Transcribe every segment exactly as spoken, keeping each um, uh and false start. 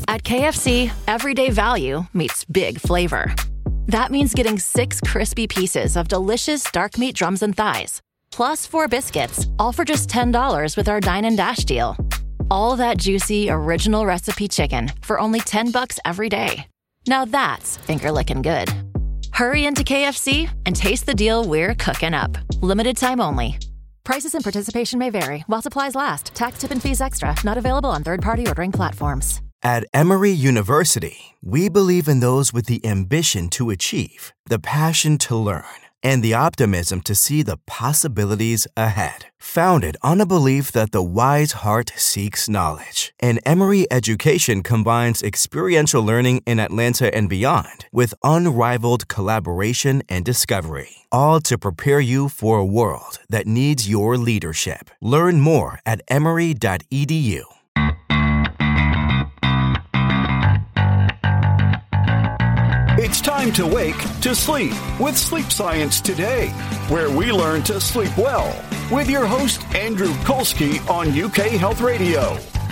At K F C, everyday value meets big flavor. That means getting six crispy pieces of delicious dark meat drums and thighs, plus four biscuits, all for just ten dollars with our Dine and Dash deal. All that juicy, original recipe chicken for only ten bucks every day. Now that's finger-licking good. Hurry into K F C and taste the deal we're cooking up. Limited time only. Prices and participation may vary. While supplies last. Tax, tip, and fees extra. Not available on third-party ordering platforms. At Emory University, we believe in those with the ambition to achieve, the passion to learn, and the optimism to see the possibilities ahead. Founded on a belief that the wise heart seeks knowledge, and Emory education combines experiential learning in Atlanta and beyond with unrivaled collaboration and discovery, all to prepare you for a world that needs your leadership. Learn more at emory dot e d u. It's time to wake to sleep with Sleep Science Today, where we learn to sleep well with your host, Andrew Kolsky on U K Health Radio.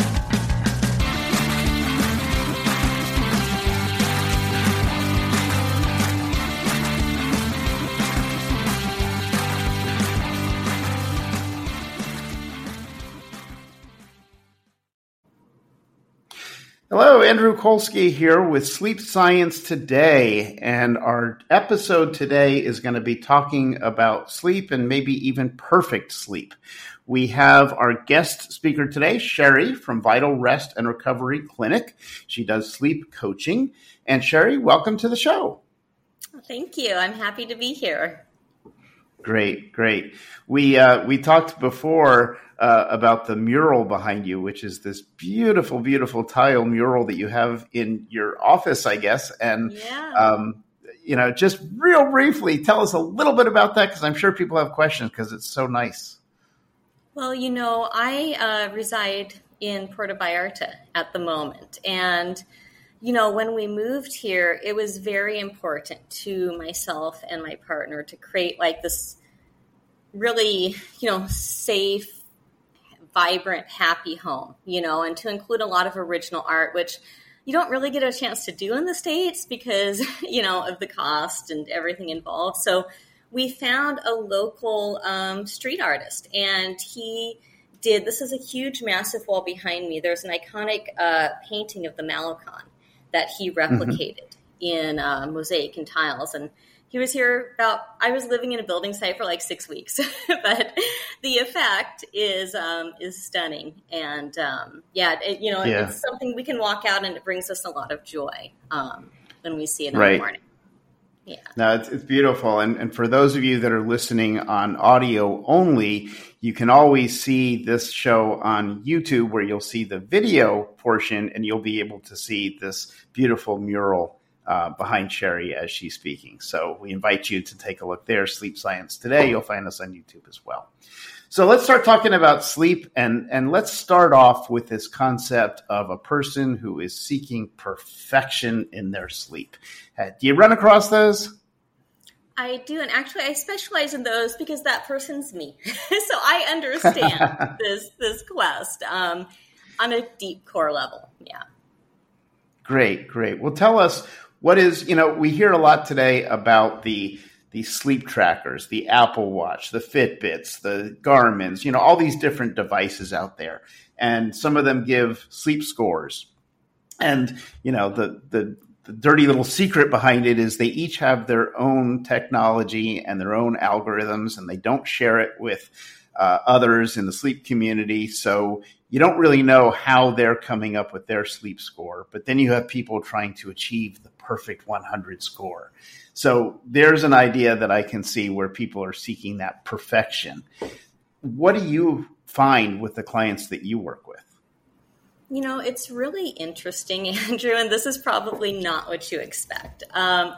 Hello, Andrew Kolsky here with Sleep Science Today, and our episode today is going to be talking about sleep and maybe even perfect sleep. We have our guest speaker today, Sherry from Vital Rest and Recovery Clinic. She does sleep coaching. And Sherry, welcome to the show. Thank you. I'm happy to be here. Great, great. We uh, we talked before uh, about the mural behind you, which is this beautiful, beautiful tile mural that you have in your office, I guess. And, yeah. um, you know, just real briefly, tell us a little bit about that, because I'm sure people have questions because it's so nice. Well, you know, I uh, reside in Puerto Vallarta at the moment. And, you know, when we moved here, it was very important to myself and my partner to create like this really, you know, safe, vibrant, happy home, you know, and to include a lot of original art, which you don't really get a chance to do in the States because, you know, of the cost and everything involved. So we found a local um, street artist, and he did, this is a huge, massive wall behind me. There's an iconic uh, painting of the Malecon that he replicated mm-hmm. in uh, mosaic and tiles. And he was here about, I was living in a building site for like six weeks, but the effect is um, is stunning. And um, yeah, it, you know, yeah. it's something we can walk out and it brings us a lot of joy um, when we see it in right. the morning. Yeah. No, it's, it's beautiful. And, and for those of you that are listening on audio only, you can always see this show on YouTube where you'll see the video portion and you'll be able to see this beautiful mural uh, behind Sherry as she's speaking. So we invite you to take a look there. Sleep Science Today. You'll find us on YouTube as well. So let's start talking about sleep, and, and let's start off with this concept of a person who is seeking perfection in their sleep. Uh, do you run across those? I do, and actually I specialize in those because that person's me. So I understand this this quest um, on a deep core level. Yeah. Great, great. Well, tell us what is, you know, we hear a lot today about the the sleep trackers, the Apple Watch, the Fitbits, the Garmins, you know, all these different devices out there. And some of them give sleep scores. And, you know, the the The dirty little secret behind it is they each have their own technology and their own algorithms, and they don't share it with uh, others in the sleep community. So you don't really know how they're coming up with their sleep score. But then you have people trying to achieve the perfect one hundred score. So there's an idea that I can see where people are seeking that perfection. What do you find with the clients that you work with? You know, it's really interesting, Andrew, and this is probably not what you expect. Um,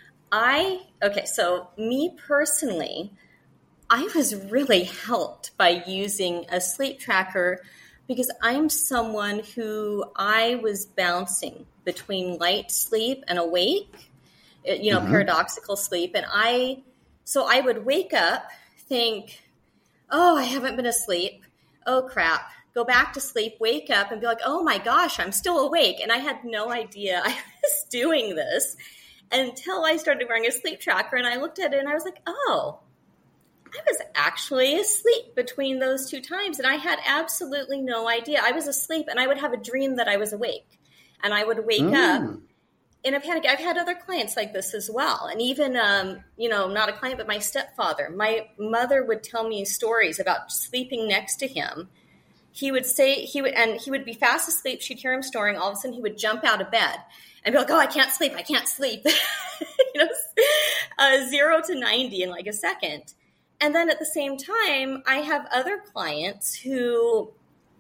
I, okay, so me personally, I was really helped by using a sleep tracker because I'm someone who I was bouncing between light sleep and awake, you know, mm-hmm. paradoxical sleep. And I, so I would wake up, think, oh, I haven't been asleep. Oh, crap. go back to sleep, wake up, and be like, oh my gosh, I'm still awake. And I had no idea I was doing this until I started wearing a sleep tracker. And I looked at it and I was like, oh, I was actually asleep between those two times. And I had absolutely no idea. I was asleep and I would have a dream that I was awake. And I would wake mm. up in a panic. I've had other clients like this as well. And even, um, you know, not a client, but my stepfather. My mother would tell me stories about sleeping next to him. He would say, he would, and he would be fast asleep. She'd hear him snoring. All of a sudden he would jump out of bed and be like, oh, I can't sleep. I can't sleep. you know, uh, zero to ninety in like a second. And then at the same time, I have other clients who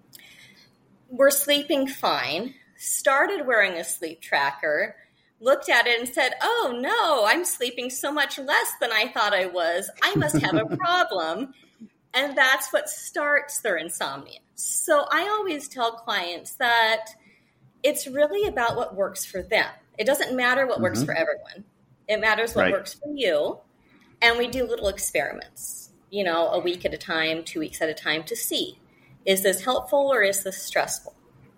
were sleeping fine, started wearing a sleep tracker, looked at it and said, oh, no, I'm sleeping so much less than I thought I was. I must have a problem. And that's what starts their insomnia. So I always tell clients that it's really about what works for them. It doesn't matter what mm-hmm. works for everyone. It matters what right. works for you. And we do little experiments, you know, a week at a time, two weeks at a time to see, is this helpful or is this stressful?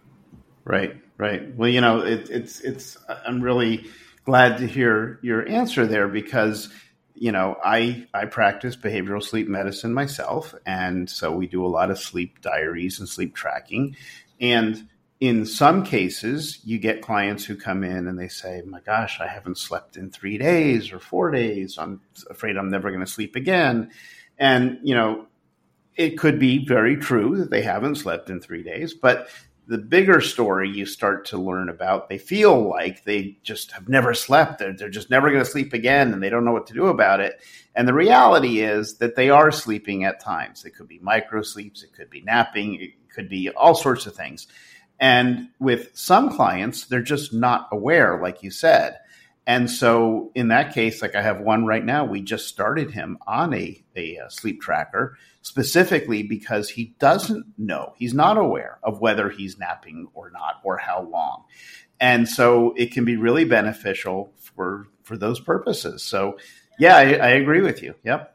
Right, right. Well, you know, it, it's, it's, I'm really glad to hear your answer there because, you know, I, I practice behavioral sleep medicine myself. And so we do a lot of sleep diaries and sleep tracking. And in some cases, you get clients who come in and they say, my gosh, I haven't slept in three days or four days. I'm afraid I'm never going to sleep again. And, you know, it could be very true that they haven't slept in three days. But the bigger story you start to learn about, they feel like they just have never slept. They're, they're just never going to sleep again and they don't know what to do about it. And the reality is that they are sleeping at times. It could be micro sleeps. It could be napping. It could be all sorts of things. And with some clients, they're just not aware, like you said. And so in that case, like I have one right now, we just started him on a, a, a sleep tracker specifically because he doesn't know. He's not aware of whether he's napping or not or how long. And so it can be really beneficial for, for those purposes. So yeah, I, I agree with you. Yep.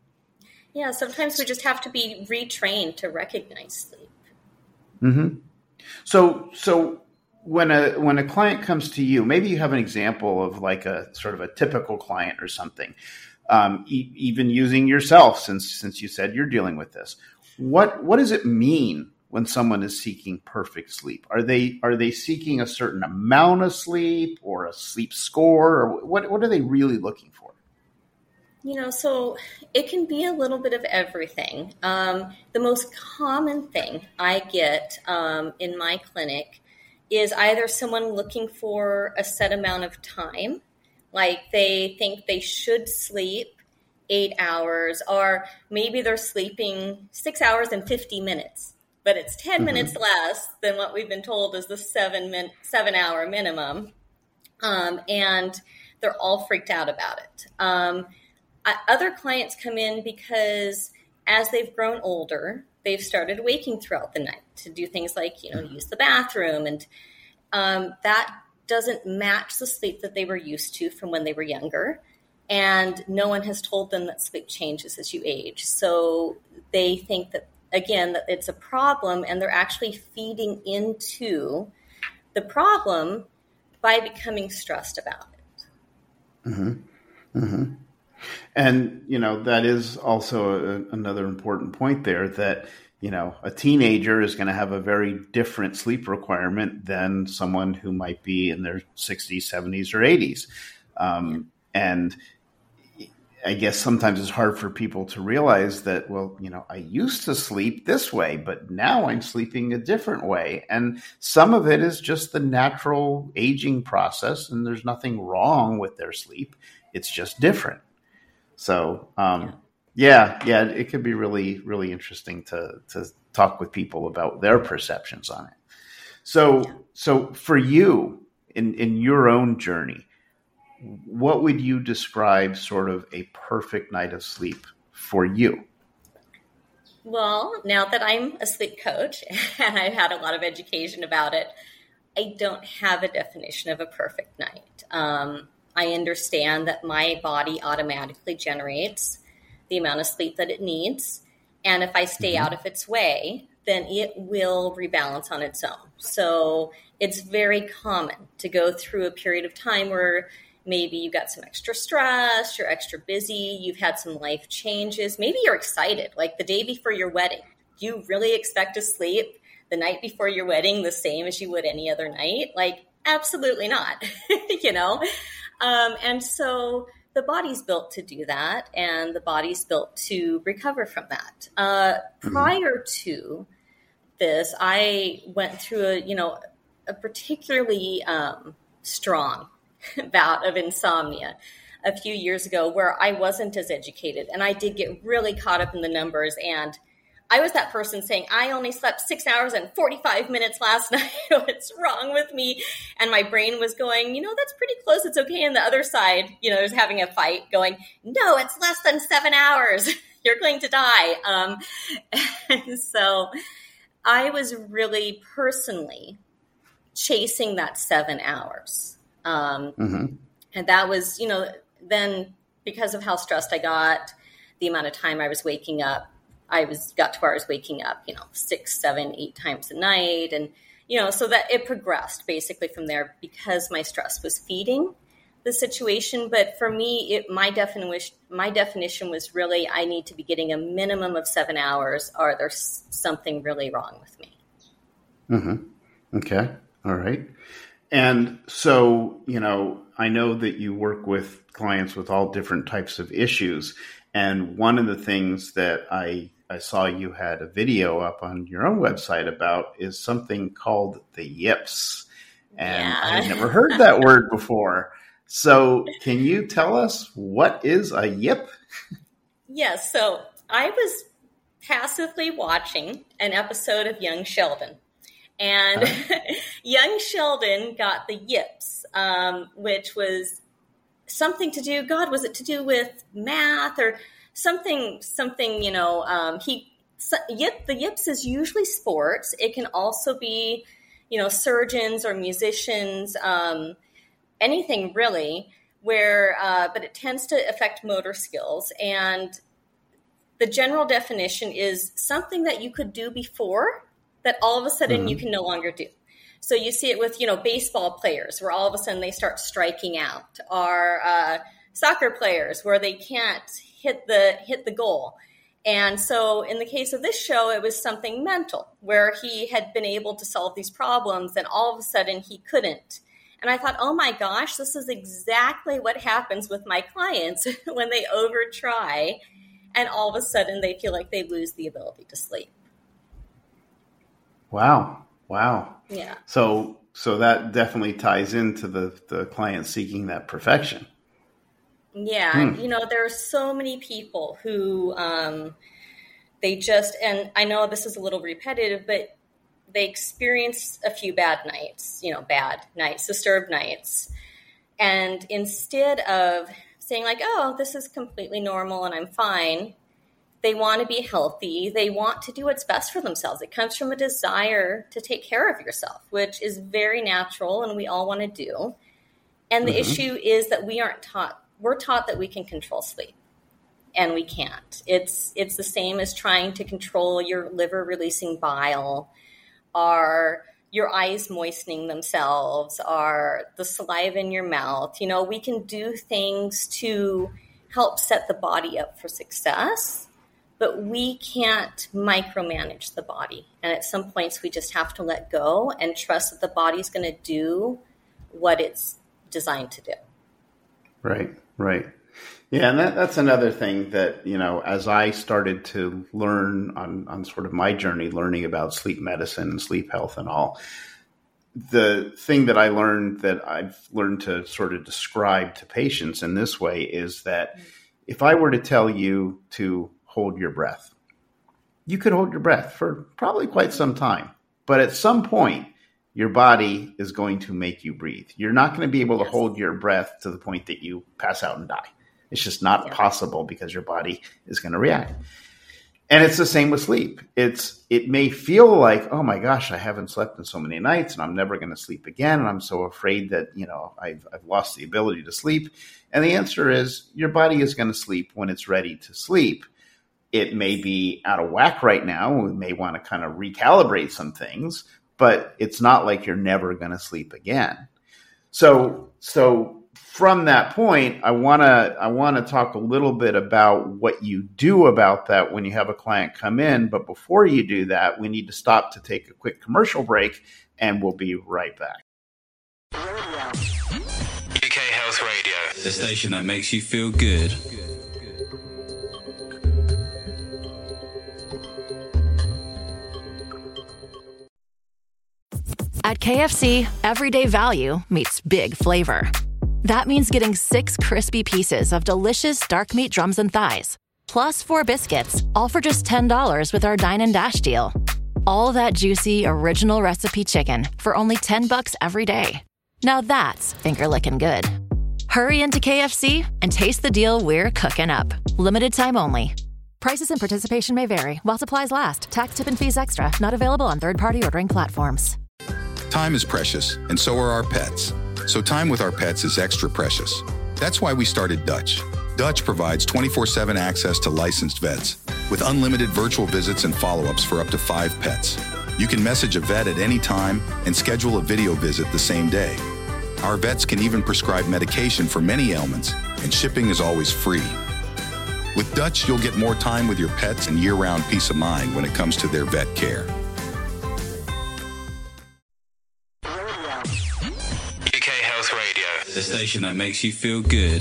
Yeah, sometimes we just have to be retrained to recognize sleep. Mm-hmm. So, so when a when a client comes to you, maybe you have an example of like a sort of a typical client or something, um, e- even using yourself, since since you said you're dealing with this. What what does it mean when someone is seeking perfect sleep? Are they are they seeking a certain amount of sleep or a sleep score, or what what are they really looking for? You know, so it can be a little bit of everything. Um, the most common thing I get um, in my clinic is either someone looking for a set amount of time, like they think they should sleep eight hours, or maybe they're sleeping six hours and fifty minutes, but it's ten mm-hmm. minutes less than what we've been told is the seven min- seven hour minimum. Um, and they're all freaked out about it. Um, Other clients come in because as they've grown older, they've started waking throughout the night to do things like, you know, use the bathroom. And um, that doesn't match the sleep that they were used to from when they were younger. And no one has told them that sleep changes as you age. So they think that, again, that it's a problem and they're actually feeding into the problem by becoming stressed about it. Mm-hmm. Mm-hmm. And, you know, that is also a, another important point there that, you know, a teenager is going to have a very different sleep requirement than someone who might be in their sixties, seventies, or eighties. Um, and I guess sometimes it's hard for people to realize that, well, you know, I used to sleep this way, but now I'm sleeping a different way. And some of it is just the natural aging process, and there's nothing wrong with their sleep. It's just different. So, um, yeah, yeah, it could be really, really interesting to to talk with people about their perceptions on it. So, so for you in, in your own journey, what would you describe sort of a perfect night of sleep for you? Well, now that I'm a sleep coach and I've had a lot of education about it, I don't have a definition of a perfect night. Um, I understand that my body automatically generates the amount of sleep that it needs. And if I stay mm-hmm. out of its way, then it will rebalance on its own. So it's very common to go through a period of time where maybe you've got some extra stress, you're extra busy, you've had some life changes. Maybe you're excited, like the day before your wedding. Do you really expect to sleep the night before your wedding the same as you would any other night? Like, absolutely not, you know? Um, and so the body's built to do that, and the body's built to recover from that. Uh, prior to this, I went through a, you know, a particularly um, strong bout of insomnia a few years ago where I wasn't as educated, and I did get really caught up in the numbers. And I was that person saying, I only slept six hours and forty-five minutes last night. What's wrong with me? And my brain was going, you know, that's pretty close. It's okay. And the other side, you know, is having a fight going, no, it's less than seven hours. You're going to die. Um, and so I was really personally chasing that seven hours. Um, mm-hmm. And that was, you know, then because of how stressed I got, the amount of time I was waking up, I was got to where I was waking up, you know, six, seven, eight times a night. And, you know, so that it progressed basically from there because my stress was feeding the situation. But for me, it, my definition, my definition was really, I need to be getting a minimum of seven hours or there's something really wrong with me. Mm-hmm. Okay. All right. And so, you know, I know that you work with clients with all different types of issues. And one of the things that I, I saw you had a video up on your own website about is something called the yips. And yeah. I had never heard that word before. So can you tell us what is a yip? Yes. So I was passively watching an episode of Young Sheldon. And uh-huh. Young Sheldon got the yips, um, which was something to do, God, was it to do with math or something, something, you know, um, he, so, yip, the yips is usually sports. It can also be, you know, surgeons or musicians, um, anything really where, uh, but it tends to affect motor skills. And the general definition is something that you could do before that all of a sudden mm-hmm. you can no longer do. So you see it with, you know, baseball players where all of a sudden they start striking out, or uh, soccer players where they can't hit the hit the goal. And so in the case of this show, it was something mental where he had been able to solve these problems and all of a sudden he couldn't. And I thought, oh my gosh, this is exactly what happens with my clients when they over try and all of a sudden they feel like they lose the ability to sleep. Wow. Wow. Yeah. So so that definitely ties into the, the client seeking that perfection. Yeah. Hmm. You know, there are so many people who um, they just, and I know this is a little repetitive, but they experience a few bad nights, you know, bad nights, disturbed nights. And instead of saying like, oh, this is completely normal and I'm fine, they want to be healthy. They want to do what's best for themselves. It comes from a desire to take care of yourself, which is very natural and we all want to do. And the mm-hmm. issue is that we aren't taught, we're taught that we can control sleep and we can't. It's, it's the same as trying to control your liver releasing bile, or your eyes moistening themselves, or the saliva in your mouth. You know, we can do things to help set the body up for success, but we can't micromanage the body. And at some points, we just have to let go and trust that the body's going to do what it's designed to do. Right, right. Yeah, and that, that's another thing that, you know, as I started to learn on, on sort of my journey, learning about sleep medicine and sleep health and all, the thing that I learned that I've learned to sort of describe to patients in this way is that if I were to tell you to hold your breath, you could hold your breath for probably quite some time. But at some point, your body is going to make you breathe. You're not going to be able to yes. hold your breath to the point that you pass out and die. It's just not yeah. possible because your body is going to react. And it's the same with sleep. It's it may feel like, oh my gosh, I haven't slept in so many nights and I'm never going to sleep again. And I'm so afraid that, you know, I've, I've lost the ability to sleep. And the answer is your body is going to sleep when it's ready to sleep. it may be out of whack right now. We may want to kind of recalibrate some things, but it's not like you're never going to sleep again. So, so from that point, I want to, I want to talk a little bit about what you do about that when you have a client come in. But before you do that, we need to stop to take a quick commercial break, and we'll be right back. U K Health Radio, the station that makes you feel good. At K F C, everyday value meets big flavor. That means getting six crispy pieces of delicious dark meat drums and thighs, plus four biscuits, all for just ten dollars with our Dine and Dash deal. All that juicy, original recipe chicken for only ten bucks every day. Now that's finger-licking good. Hurry into K F C and taste the deal we're cooking up. Limited time only. Prices and participation may vary while supplies last. Tax, tip, and fees extra. Not available on third-party ordering platforms. Time is precious, and so are our pets. So time with our pets is extra precious. That's why we started Dutch. Dutch provides twenty-four seven access to licensed vets with unlimited virtual visits and follow-ups for up to five pets. You can message a vet at any time and schedule a video visit the same day. Our vets can even prescribe medication for many ailments, and shipping is always free. With Dutch, you'll get more time with your pets and year-round peace of mind when it comes to their vet care. U K Health Radio, the station that makes you feel good.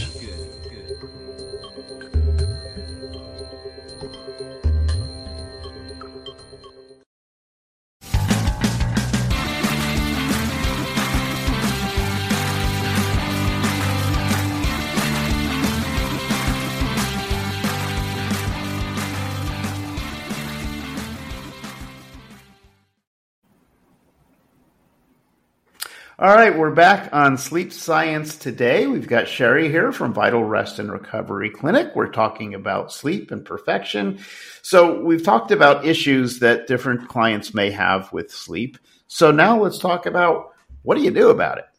All right, we're back on Sleep Science Today. We've got Sherry here from Vital Rest and Recovery Clinic. We're talking about sleep and perfection. So we've talked about issues that different clients may have with sleep. So now let's talk about, what do you do about it?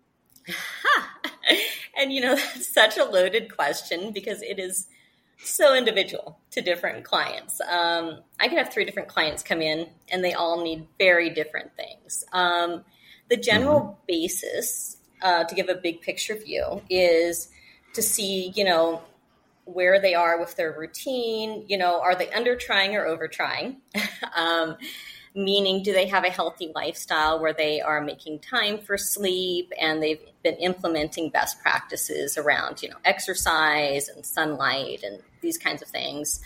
And, you know, that's such a loaded question because it is so individual to different clients. Um, I can have three different clients come in and they all need very different things. Um, The general mm-hmm. basis, uh, to give a big picture view, is to see, you know, where they are with their routine. You know, are they under trying or over trying? um, meaning, do they have a healthy lifestyle where they are making time for sleep and they've been implementing best practices around, you know, exercise and sunlight and these kinds of things?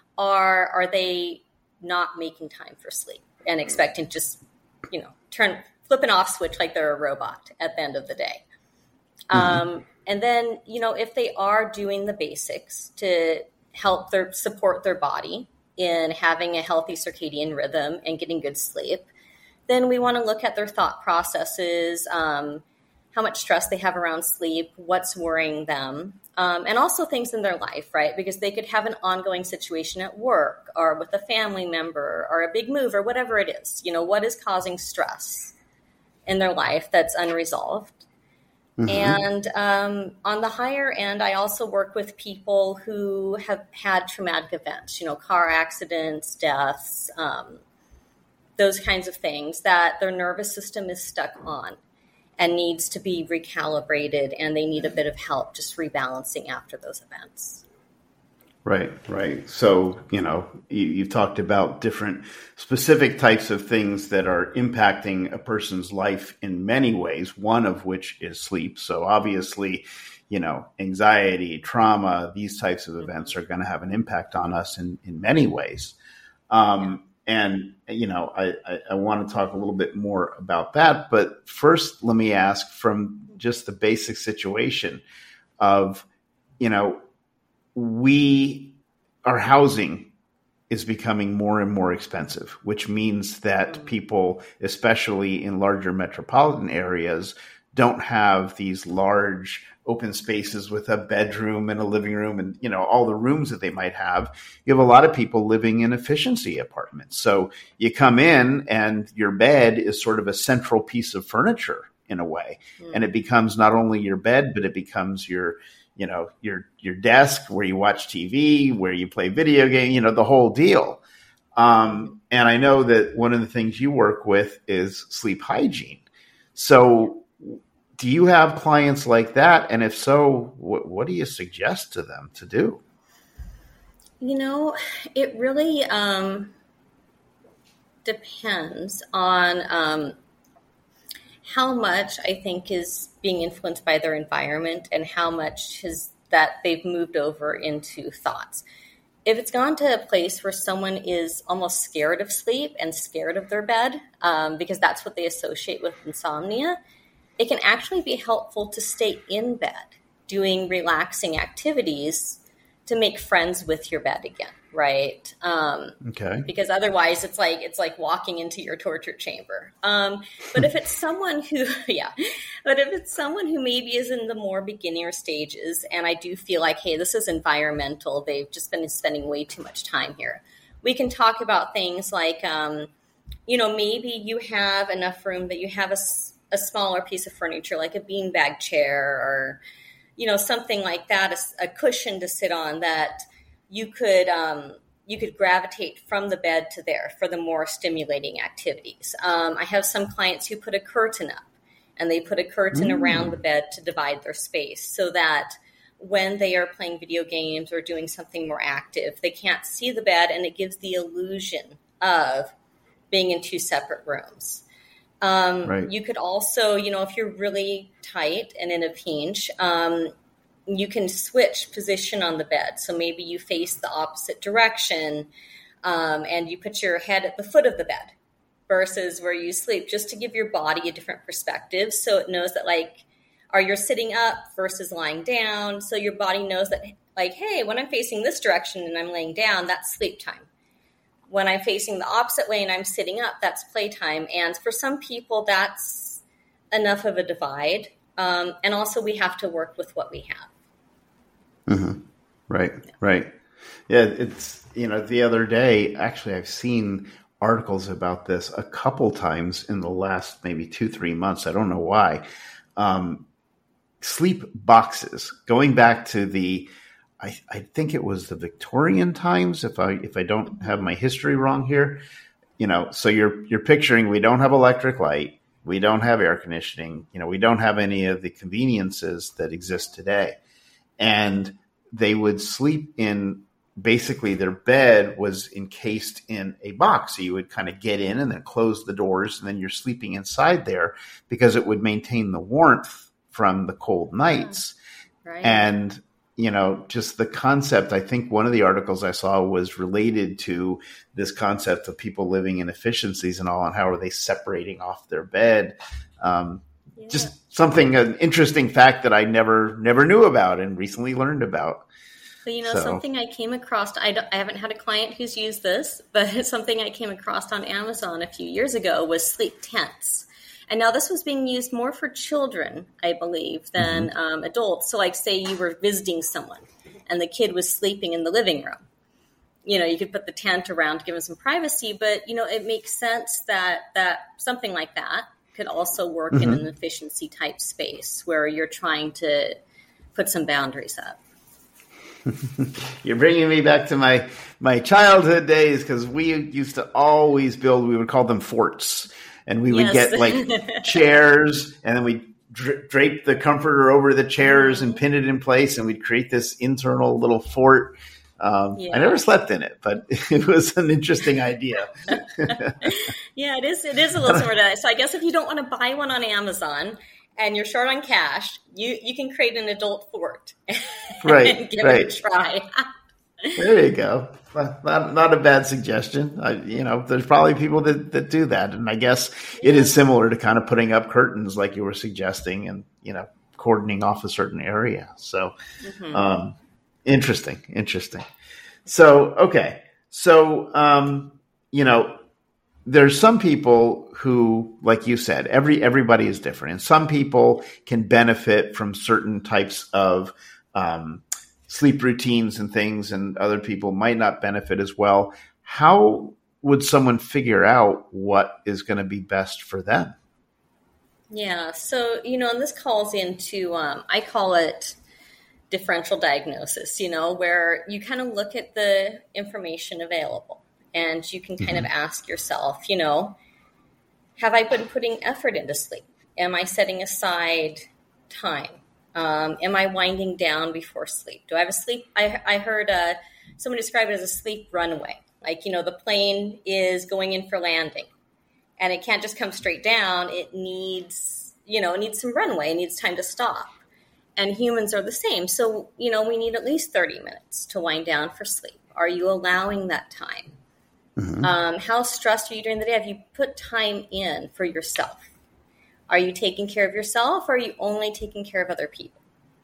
Or are they not making time for sleep and expecting just, you know, turn... flip an off switch like they're a robot at the end of the day. Mm-hmm. Um, and then, you know, if they are doing the basics to help their support their body in having a healthy circadian rhythm and getting good sleep, then we want to look at their thought processes, um, how much stress they have around sleep, what's worrying them, um, and also things in their life, right? Because they could have an ongoing situation at work or with a family member or a big move or whatever it is. You know, what is causing stress in their life that's unresolved. Mm-hmm. And um, on the higher end, I also work with people who have had traumatic events, you know, car accidents, deaths, um, those kinds of things that their nervous system is stuck on and needs to be recalibrated, and they need a bit of help just rebalancing after those events. Right, right. So, you know, you, you've talked about different specific types of things that are impacting a person's life in many ways, one of which is sleep. So obviously, you know, anxiety, trauma, these types of events are going to have an impact on us in, in many ways. Um, and, you know, I, I, I want to talk a little bit more about that. But first, let me ask from just the basic situation of, you know, we, our housing is becoming more and more expensive, which means that people, especially in larger metropolitan areas, don't have these large open spaces with a bedroom and a living room and, you know, all the rooms that they might have. You have a lot of people living in efficiency apartments. So you come in and your bed is sort of a central piece of furniture in a way. Mm. And it becomes not only your bed, but it becomes your you know, your your desk where you watch T V, where you play video game, you know, the whole deal. Um, and I know that one of the things you work with is sleep hygiene. So do you have clients like that? And if so, what, what do you suggest to them to do? You know, it really um, depends on um, how much I think is being influenced by their environment and how much has that they've moved over into thoughts. If it's gone to a place where someone is almost scared of sleep and scared of their bed, um, because that's what they associate with insomnia, it can actually be helpful to stay in bed doing relaxing activities to make friends with your bed again, right? Um, okay. Because otherwise it's like it's like walking into your torture chamber. Um, but if it's someone who, yeah, but if it's someone who maybe is in the more beginner stages, and I do feel like, hey, this is environmental, they've just been spending way too much time here. We can talk about things like, um, you know, maybe you have enough room that you have a, a smaller piece of furniture, like a beanbag chair or, you know, something like that, a, a cushion to sit on that you could um, you could gravitate from the bed to there for the more stimulating activities. Um, I have some clients who put a curtain up, and they put a curtain mm. around the bed to divide their space so that when they are playing video games or doing something more active, they can't see the bed, and it gives the illusion of being in two separate rooms. Um, right. You could also, you know, if you're really tight and in a pinch, um, you can switch position on the bed. So maybe you face the opposite direction um, and you put your head at the foot of the bed versus where you sleep, just to give your body a different perspective. So it knows that, like, are you sitting up versus lying down? So your body knows that, like, hey, when I'm facing this direction and I'm laying down, that's sleep time. When I'm facing the opposite way and I'm sitting up, that's playtime. And for some people, that's enough of a divide. Um, and also we have to work with what we have. Mm-hmm. Right, yeah. right. Yeah, it's, you know, the other day, actually, I've seen articles about this a couple times in the last maybe two, three months. I don't know why. Um, sleep boxes, going back to the I, I think it was the Victorian times, if I if I don't have my history wrong here. You know, so you're you're picturing we don't have electric light, we don't have air conditioning, you know, we don't have any of the conveniences that exist today. And they would sleep in, basically their bed was encased in a box. So you would kind of get in and then close the doors, and then you're sleeping inside there because it would maintain the warmth from the cold nights. Right. And you know, just the concept, I think one of the articles I saw was related to this concept of people living in efficiencies and all, and how are they separating off their bed. Um, yeah. Just something, an interesting fact that I never, never knew about and recently learned about. But, you know, so. something I came across, I, don't, I haven't had a client who's used this, but something I came across on Amazon a few years ago was sleep tents. And now this was being used more for children, I believe, than mm-hmm. um, adults. So like say you were visiting someone and the kid was sleeping in the living room. You know, you could put the tent around to give them some privacy, but, you know, it makes sense that, that something like that could also work mm-hmm. in an efficiency type space where you're trying to put some boundaries up. You're bringing me back to my, my childhood days, because we used to always build, we would call them forts. And we would yes. get like chairs, and then we'd dra- drape the comforter over the chairs and pin it in place, and we'd create this internal little fort. Um, yeah. I never slept in it, but it was an interesting idea. Yeah, it is. It is a little similar to that. So I guess if you don't want to buy one on Amazon and you're short on cash, you, you can create an adult fort right, and give right. it a try. There you go. Not not a bad suggestion. I, you know, there's probably people that, that do that. And I guess yeah. it is similar to kind of putting up curtains like you were suggesting and, you know, cordoning off a certain area. So mm-hmm. um, interesting, interesting. So, okay. So, um, you know, there's some people who, like you said, every everybody is different. And some people can benefit from certain types of um sleep routines and things, and other people might not benefit as well. How would someone figure out what is going to be best for them? Yeah. So, you know, and this calls into, um, I call it differential diagnosis, you know, where you kind of look at the information available and you can kind mm-hmm. of ask yourself, you know, have I been putting effort into sleep? Am I setting aside time? Um, am I winding down before sleep? Do I have a sleep? I, I heard uh, someone describe it as a sleep runway. Like, you know, the plane is going in for landing and it can't just come straight down. It needs, you know, it needs some runway. It needs time to stop. And humans are the same. So, you know, we need at least thirty minutes to wind down for sleep. Are you allowing that time? Mm-hmm. Um, how stressed are you during the day? Have you put time in for yourself? Are you taking care of yourself, or are you only taking care of other people?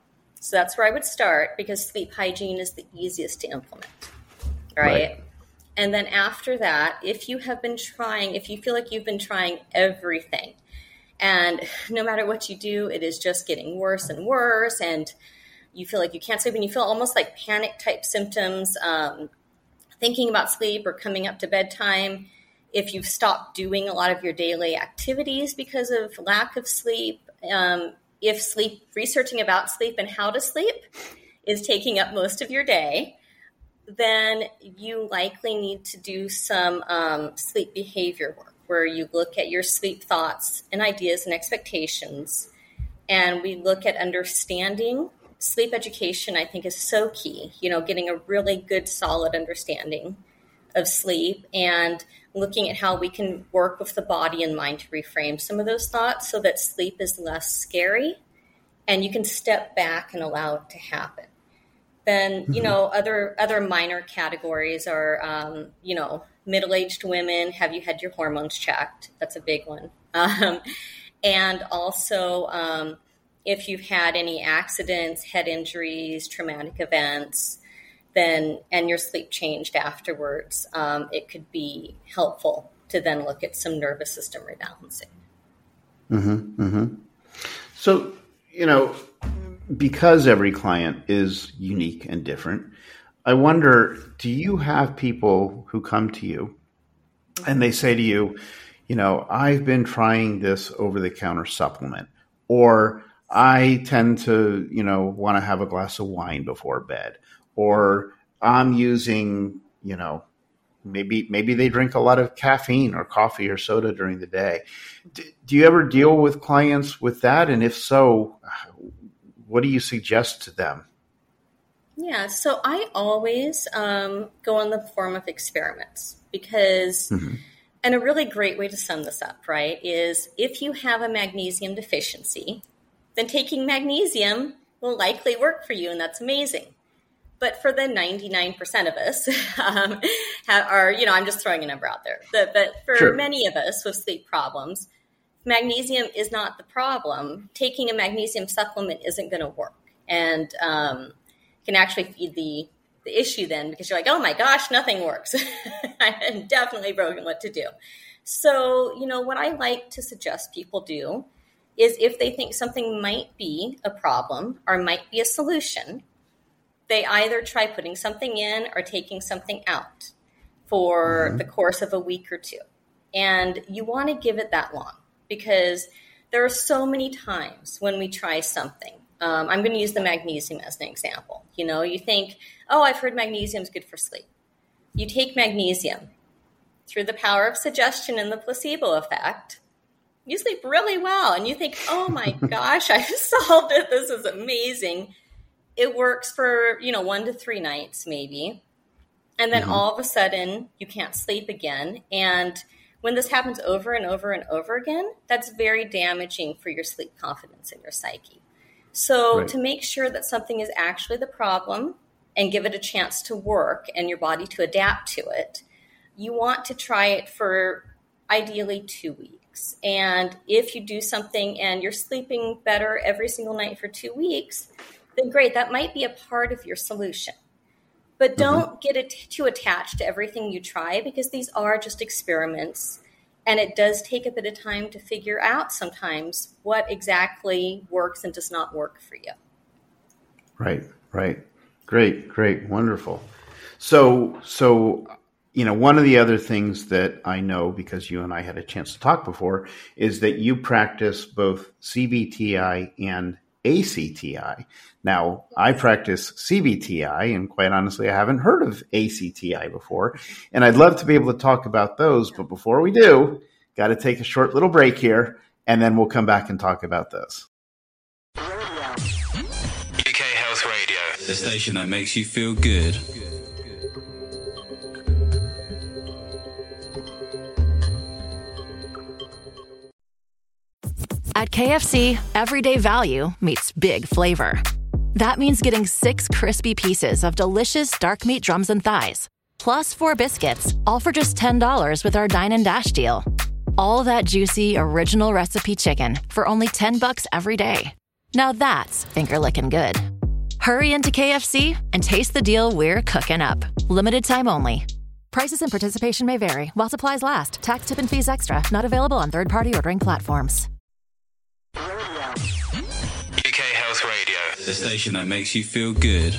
So that's where I would start, because sleep hygiene is the easiest to implement, right? right? And then after that, if you have been trying, if you feel like you've been trying everything, and no matter what you do, it is just getting worse and worse, and you feel like you can't sleep, and you feel almost like panic-type symptoms, um, thinking about sleep or coming up to bedtime, if you've stopped doing a lot of your daily activities because of lack of sleep, um, if sleep, researching about sleep and how to sleep is taking up most of your day, then you likely need to do some um, sleep behavior work, where you look at your sleep thoughts and ideas and expectations, and we look at understanding. Sleep education, I think, is so key, you know, getting a really good, solid understanding of sleep and looking at how we can work with the body and mind to reframe some of those thoughts so that sleep is less scary and you can step back and allow it to happen. Then, you know, other other minor categories are, um, you know, middle-aged women. Have you had your hormones checked? That's a big one. Um, and also, um, if you've had any accidents, head injuries, traumatic events, then and your sleep changed afterwards, um, it could be helpful to then look at some nervous system rebalancing. Mm-hmm, mm-hmm. So, you know, because every client is unique and different, I wonder, do you have people who come to you and they say to you, you know, I've been trying this over-the-counter supplement, or I tend to, you know, want to have a glass of wine before bed, or I'm using, you know, maybe maybe they drink a lot of caffeine or coffee or soda during the day. Do, do you ever deal with clients with that? And if so, what do you suggest to them? Yeah, so I always um, go in the form of experiments because, mm-hmm. and a really great way to sum this up, right, is if you have a magnesium deficiency, then taking magnesium will likely work for you, and that's amazing. But for the ninety-nine percent of us, um, have, are, you know, I'm just throwing a number out there, but, but for sure. many of us with sleep problems, magnesium is not the problem. Taking a magnesium supplement isn't going to work, and um, can actually feed the, the issue then, because you're like, oh my gosh, nothing works. I'm definitely broken what to do. So, you know, what I like to suggest people do is if they think something might be a problem or might be a solution, they either try putting something in or taking something out for mm-hmm. the course of a week or two. And you want to give it that long, because there are so many times when we try something. Um, I'm going to use the magnesium as an example. You know, you think, oh, I've heard magnesium is good for sleep. You take magnesium. Through the power of suggestion and the placebo effect, you sleep really well. And you think, oh my gosh, I've solved it. This is amazing. It works for, you know, one to three nights maybe. And then mm-hmm. all of a sudden you can't sleep again. And when this happens over and over and over again, that's very damaging for your sleep confidence and your psyche. So right. to make sure that something is actually the problem and give it a chance to work and your body to adapt to it, you want to try it for ideally two weeks. And if you do something and you're sleeping better every single night for two weeks, then great, that might be a part of your solution. But don't mm-hmm. get it too attached to everything you try, because these are just experiments. And it does take a bit of time to figure out sometimes what exactly works and does not work for you. Right, right. Great, great, wonderful. So, so, you know, one of the other things that I know, because you and I had a chance to talk before, is that you practice both C B T I and A C T I. Now, I practice C B T I, and quite honestly, I haven't heard of A C T I before. And I'd love to be able to talk about those. But before we do, got to take a short little break here, and then we'll come back and talk about this. U K Health Radio, the station that makes you feel good. At K F C, everyday value meets big flavor. That means getting six crispy pieces of delicious dark meat drums and thighs, plus four biscuits, all for just ten dollars with our Dine and Dash deal. All that juicy, original recipe chicken for only ten bucks every day. Now that's finger-licking good. Hurry into K F C and taste the deal we're cooking up. Limited time only. Prices and participation may vary while supplies last. Tax, tip, and fees extra. Not available on third-party ordering platforms. U K Health Radio, the station that makes you feel good.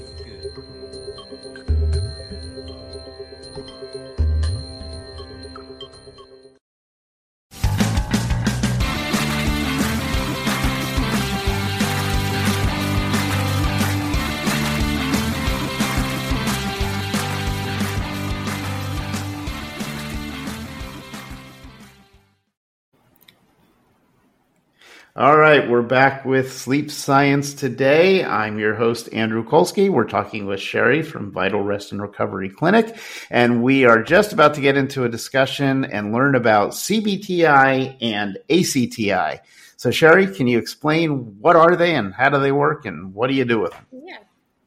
All right, we're back with Sleep Science Today. I'm your host, Andrew Kolsky. We're talking with Sherry from Vital Rest and Recovery Clinic, and we are just about to get into a discussion and learn about C B T I and A C T I. So, Sherry, can you explain what are they and how do they work and what do you do with them? Yeah.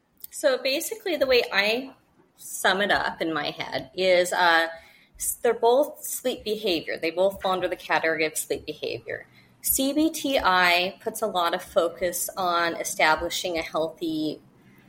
So basically the way I sum it up in my head is uh, they're both sleep behavior. They both fall under the category of sleep behavior. C B T I puts a lot of focus on establishing a healthy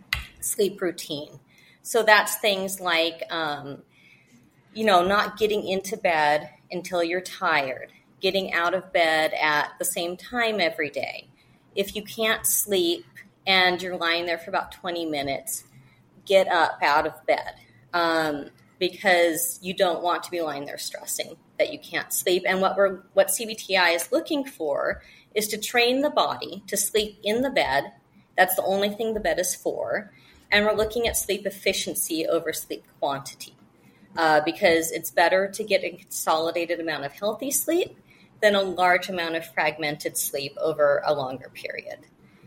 sleep routine. So that's things like, um, you know, not getting into bed until you're tired, getting out of bed at the same time every day. If you can't sleep and you're lying there for about twenty minutes, get up out of bed um, because you don't want to be lying there stressing that you can't sleep. And what we're what C B T I is looking for is to train the body to sleep in the bed. That's the only thing the bed is for. And we're looking at sleep efficiency over sleep quantity uh, because it's better to get a consolidated amount of healthy sleep than a large amount of fragmented sleep over a longer period.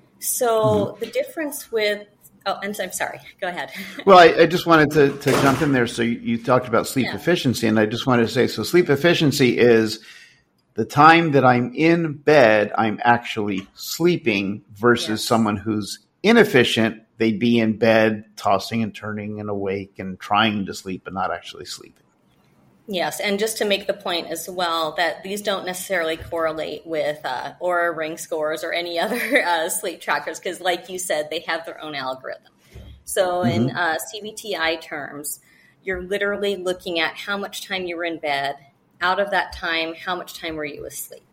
So mm-hmm. the difference with Oh, I'm, I'm sorry. Go ahead. Well, I, I just wanted to, to jump in there. So you, you talked about sleep yeah. efficiency, and I just wanted to say, so sleep efficiency is the time that I'm in bed, I'm actually sleeping versus yes. someone who's inefficient. They'd be in bed, tossing and turning and awake and trying to sleep, but not actually sleeping. Yes, and just to make the point as well that these don't necessarily correlate with uh, Oura Ring scores or any other uh, sleep trackers because, like you said, they have their own algorithm. So mm-hmm. in uh, C B T I terms, you're literally looking at how much time you were in bed. Out of that time, how much time were you asleep?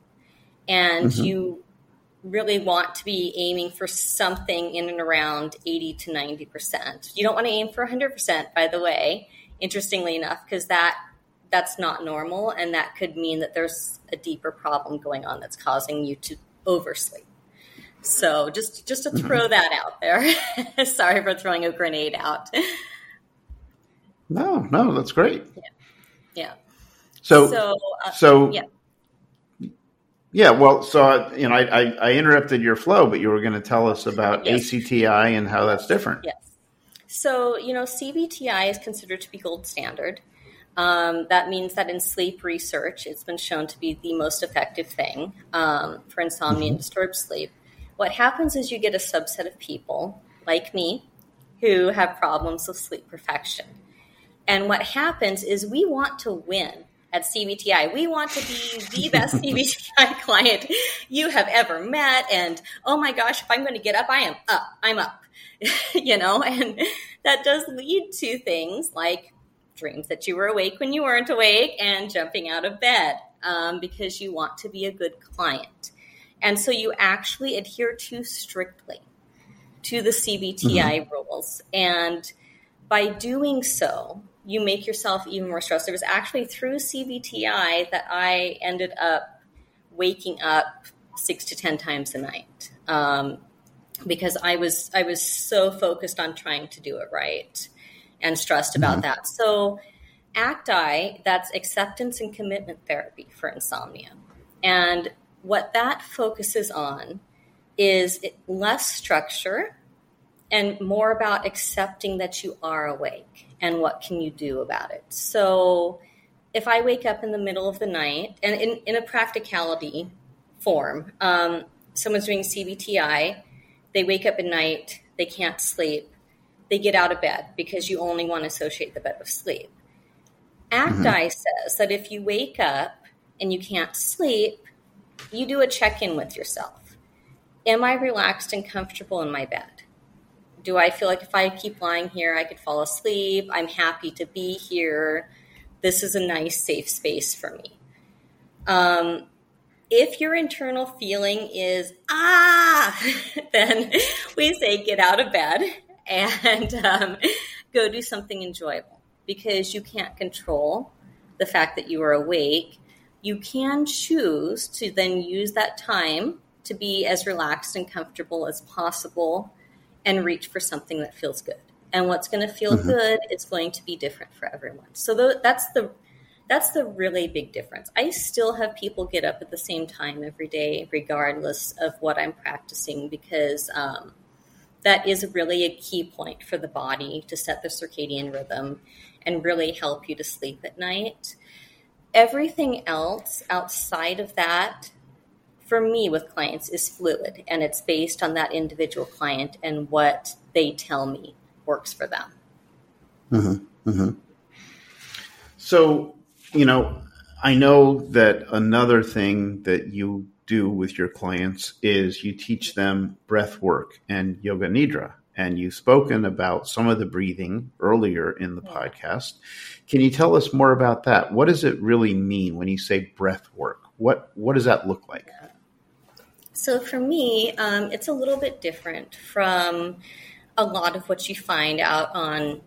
And mm-hmm. you really want to be aiming for something in and around eighty to ninety percent. You don't want to aim for one hundred percent, by the way, interestingly enough, because that that's not normal, and that could mean that there's a deeper problem going on that's causing you to oversleep. So just just to throw mm-hmm. that out there. Sorry for throwing a grenade out. No, no, that's great. Yeah. Yeah. So, so, uh, so yeah. Yeah, well, so, you know, I, I, I interrupted your flow, but you were going to tell us about yes. A C T I and how that's different. Yes. So, you know, C B T I is considered to be gold standard. Um, that means that in sleep research, it's been shown to be the most effective thing um, for insomnia mm-hmm. and disturbed sleep. What happens is you get a subset of people, like me, who have problems with sleep perfection. And what happens is we want to win at C B T I. We want to be the best C B T I client you have ever met. And, oh my gosh, if I'm going to get up, I am up. I'm up. You know, and that does lead to things like dreams that you were awake when you weren't awake and jumping out of bed um, because you want to be a good client. And so you actually adhere too strictly to the C B T I mm-hmm. rules. And by doing so, you make yourself even more stressed. It was actually through C B T I that I ended up waking up six to ten times a night. Um, because I was I was so focused on trying to do it right and stressed about mm-hmm. that. So ACTI, that's acceptance and commitment therapy for insomnia. And what that focuses on is less structure and more about accepting that you are awake and what can you do about it. So if I wake up in the middle of the night, and in, in a practicality form, um, someone's doing C B T I, they wake up at night, they can't sleep, they get out of bed because you only want to associate the bed with sleep. ACTI mm-hmm. says that if you wake up and you can't sleep, you do a check-in with yourself. Am I relaxed and comfortable in my bed? Do I feel like if I keep lying here, I could fall asleep? I'm happy to be here. This is a nice, safe space for me. Um, if your internal feeling is, ah, then we say get out of bed and um, go do something enjoyable, because you can't control the fact that you are awake. You can choose to then use that time to be as relaxed and comfortable as possible and reach for something that feels good. And what's going to feel mm-hmm. good is going to be different for everyone. So th- that's the that's the really big difference. I still have people get up at the same time every day, regardless of what I'm practicing, because um, that is really a key point for the body to set the circadian rhythm and really help you to sleep at night. Everything else outside of that, for me with clients, is fluid, and it's based on that individual client and what they tell me works for them. Mm-hmm. Mm-hmm. So, you know, I know that another thing that you do with your clients is you teach them breath work and yoga nidra. And you've spoken about some of the breathing earlier in the yeah. podcast. Can you tell us more about that? What does it really mean when you say breath work? What what does that look like? Yeah. So for me, um, it's a little bit different from a lot of what you find out on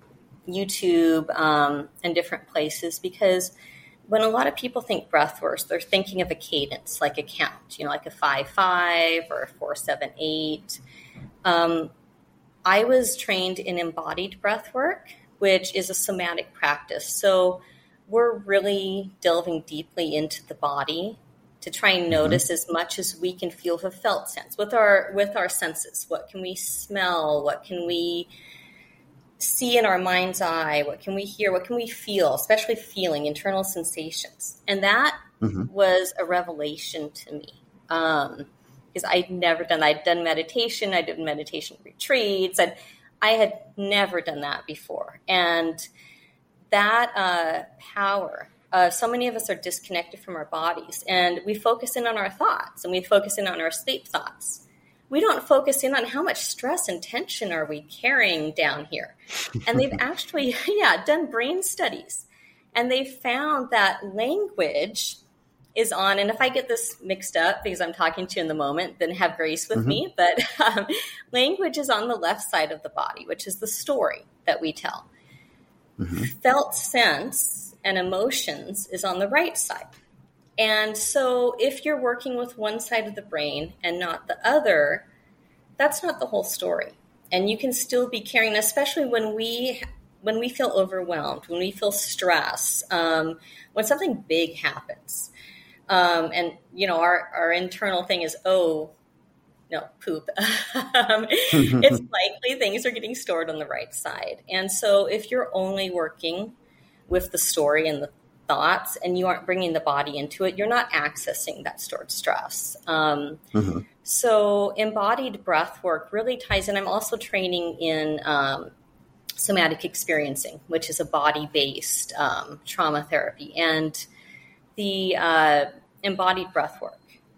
YouTube um, and different places, because when a lot of people think breath work, they're thinking of a cadence, like a count, you know, like a five, five or a four, seven, eight. Um, I was trained in embodied breath work, which is a somatic practice. So we're really delving deeply into the body to try and notice mm-hmm. as much as we can feel with a felt sense, with our with our senses. What can we smell? What can we see in our mind's eye? What can we hear? What can we feel? Especially feeling, internal sensations. And that mm-hmm. was a revelation to me. Um, because I'd never done that. I'd done meditation. I did meditation retreats. I'd, I had never done that before. And that uh, power, uh, so many of us are disconnected from our bodies, and we focus in on our thoughts, and we focus in on our sleep thoughts. We don't focus in on how much stress and tension are we carrying down here. And they've actually, yeah, done brain studies, and they found that language is on, and if I get this mixed up because I'm talking to you in the moment, then have grace with mm-hmm. me. But um, language is on the left side of the body, which is the story that we tell. Mm-hmm. Felt sense and emotions is on the right side. And so if you're working with one side of the brain and not the other, that's not the whole story. And you can still be carrying, especially when we when we feel overwhelmed, when we feel stress, um, when something big happens. Um, and, you know, our, our internal thing is, oh, no, poop. um, it's likely things are getting stored on the right side. And so if you're only working with the story and the thoughts and you aren't bringing the body into it, you're not accessing that stored stress. Um, mm-hmm. So embodied breath work really ties in. I'm also training in um, somatic experiencing, which is a body-based um, trauma therapy. And the uh, embodied breath work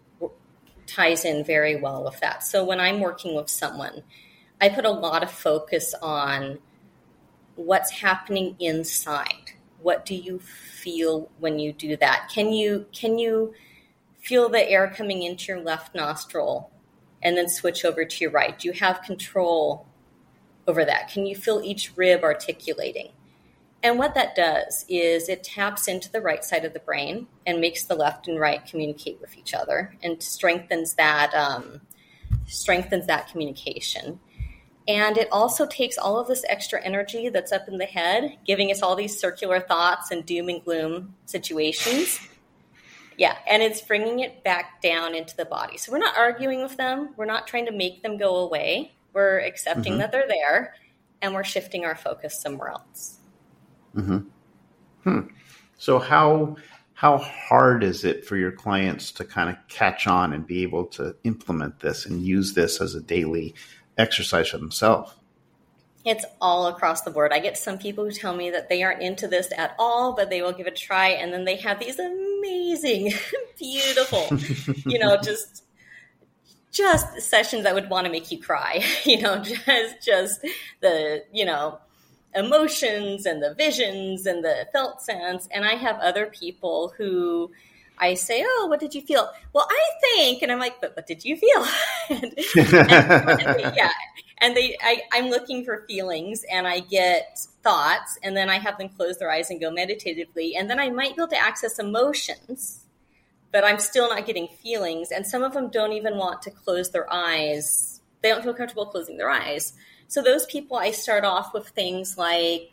ties in very well with that. So when I'm working with someone, I put a lot of focus on what's happening inside. What do you feel when you do that? Can you can you feel the air coming into your left nostril and then switch over to your right? Do you have control over that? Can you feel each rib articulating? And what that does is it taps into the right side of the brain and makes the left and right communicate with each other and strengthens that um, strengthens that communication. And it also takes all of this extra energy that's up in the head, giving us all these circular thoughts and doom and gloom situations. Yeah, and it's bringing it back down into the body. So we're not arguing with them. We're not trying to make them go away. We're accepting mm-hmm. that they're there, and we're shifting our focus somewhere else. Mm-hmm. Hmm. So how how hard is it for your clients to kind of catch on and be able to implement this and use this as a daily exercise for themselves? It's all across the board. I get some people who tell me that they aren't into this at all, but they will give it a try. And then they have these amazing, beautiful, you know, just, just sessions that would want to make you cry, you know, just, just the, you know, emotions and the visions and the felt sense. And I have other people who I say, oh, what did you feel? Well, I think, and I'm like, but what did you feel? and, and, and they, yeah. And they, I, I'm looking for feelings and I get thoughts and then I have them close their eyes and go meditatively. And then I might be able to access emotions, but I'm still not getting feelings. And some of them don't even want to close their eyes. They don't feel comfortable closing their eyes. So those people, I start off with things like,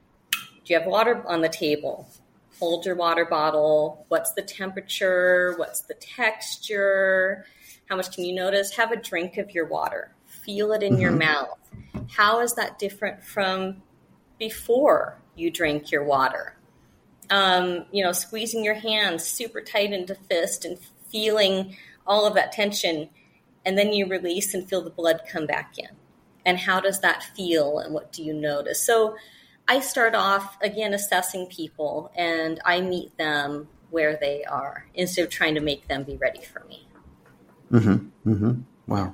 do you have water on the table? Hold your water bottle. What's the temperature? What's the texture? How much can you notice? Have a drink of your water. Feel it in mm-hmm. your mouth. How is that different from before you drink your water? Um, you know, squeezing your hands super tight into fist and feeling all of that tension. And then you release and feel the blood come back in. And how does that feel? And what do you notice? So I start off, again, assessing people, and I meet them where they are instead of trying to make them be ready for me. Mm-hmm. Mm-hmm. Wow.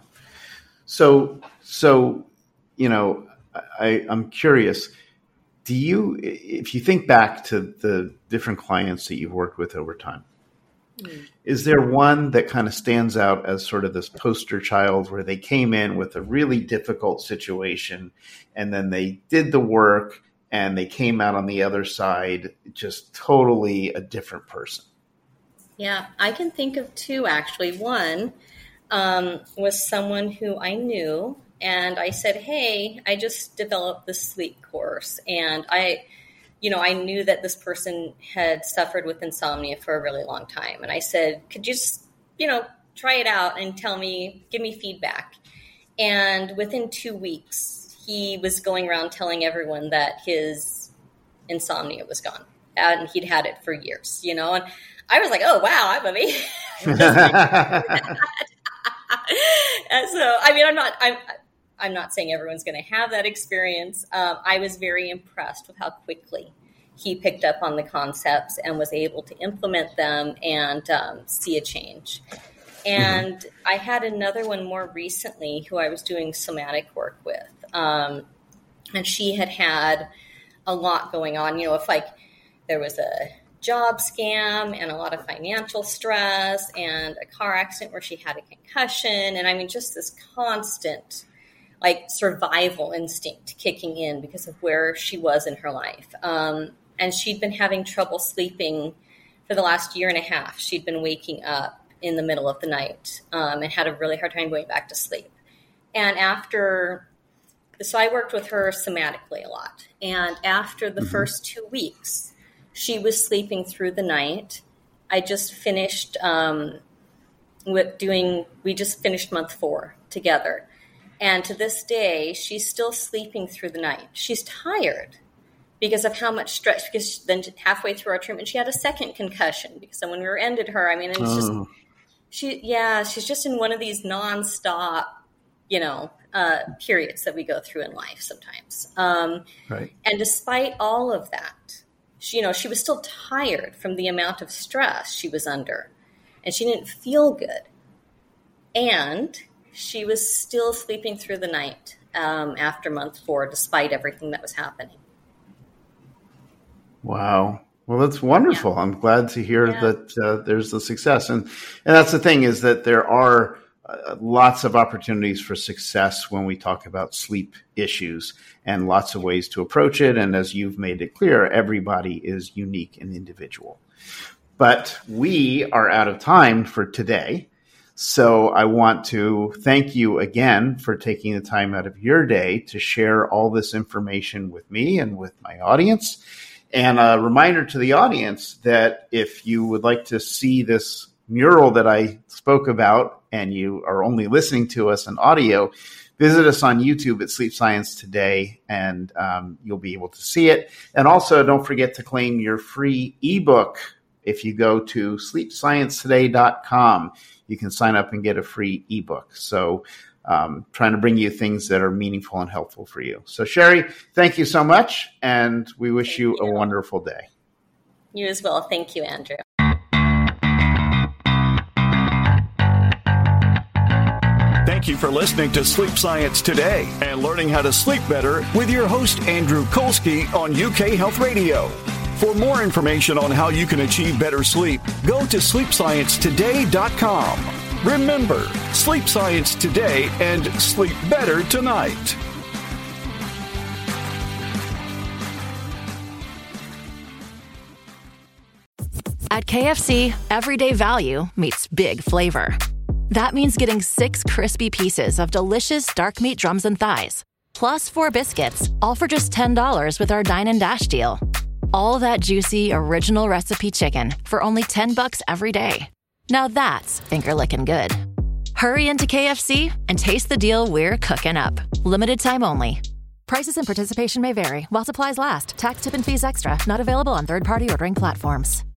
So, so, you know, I, I'm curious, do you, if you think back to the different clients that you've worked with over time, mm. is there one that kind of stands out as sort of this poster child where they came in with a really difficult situation and then they did the work and they came out on the other side just totally a different person? Yeah, I can think of two, actually. One um, was someone who I knew, and I said, hey, I just developed this sleep course. And I, you know, I knew that this person had suffered with insomnia for a really long time. And I said, could you just, you know, try it out and tell me, give me feedback. And within two weeks, he was going around telling everyone that his insomnia was gone. And he'd had it for years, you know. And I was like, oh, wow, I'm amazing. And so, I mean, I'm not, I'm, I'm not saying everyone's going to have that experience. Um, I was very impressed with how quickly he picked up on the concepts and was able to implement them and um, see a change. And mm-hmm. I had another one more recently who I was doing somatic work with. Um, and she had had a lot going on. You know, if like there was a job scam and a lot of financial stress and a car accident where she had a concussion. And I mean, just this constant like survival instinct kicking in because of where she was in her life. Um, and she'd been having trouble sleeping for the last year and a half. She'd been waking up in the middle of the night um, and had a really hard time going back to sleep. And after, so I worked with her somatically a lot. And after the mm-hmm. first two weeks, she was sleeping through the night. I just finished um, with doing, we just finished month four together. And to this day, she's still sleeping through the night. She's tired because of how much stress, because then halfway through our treatment, she had a second concussion because someone rear-ended her. I mean, it's oh. just, she, yeah, she's just in one of these nonstop, you know, uh, periods that we go through in life sometimes. Um, right. And despite all of that, she, you know, she was still tired from the amount of stress she was under, and she didn't feel good. And she was still sleeping through the night um, after month four, despite everything that was happening. Wow. Well, that's wonderful. Yeah. I'm glad to hear yeah. that uh, there's the success. And and that's the thing is that there are uh, lots of opportunities for success when we talk about sleep issues, and lots of ways to approach it. And as you've made it clear, everybody is unique and individual. But we are out of time for today. So I want to thank you again for taking the time out of your day to share all this information with me and with my audience. And a reminder to the audience that if you would like to see this mural that I spoke about and you are only listening to us in audio, visit us on YouTube at Sleep Science Today, and um, you'll be able to see it. And also, don't forget to claim your free ebook. If you go to sleep science today dot com, you can sign up and get a free ebook. So um, trying to bring you things that are meaningful and helpful for you. So Sherry, thank you so much, and we wish you, you a wonderful day. You as well. Thank you, Andrew. Thank you for listening to Sleep Science Today and learning how to sleep better with your host, Andrew Kolsky, on U K Health Radio. For more information on how you can achieve better sleep, go to sleep science today dot com. Remember, sleep science today and sleep better tonight. At K F C, everyday value meets big flavor. That means getting six crispy pieces of delicious dark meat drums and thighs, plus four biscuits, all for just ten dollars with our Dine and Dash deal. All that juicy, original recipe chicken for only ten bucks every day. Now that's finger-licking good. Hurry into K F C and taste the deal we're cooking up. Limited time only. Prices and participation may vary while supplies last. Tax, tip, and fees extra. Not available on third-party ordering platforms.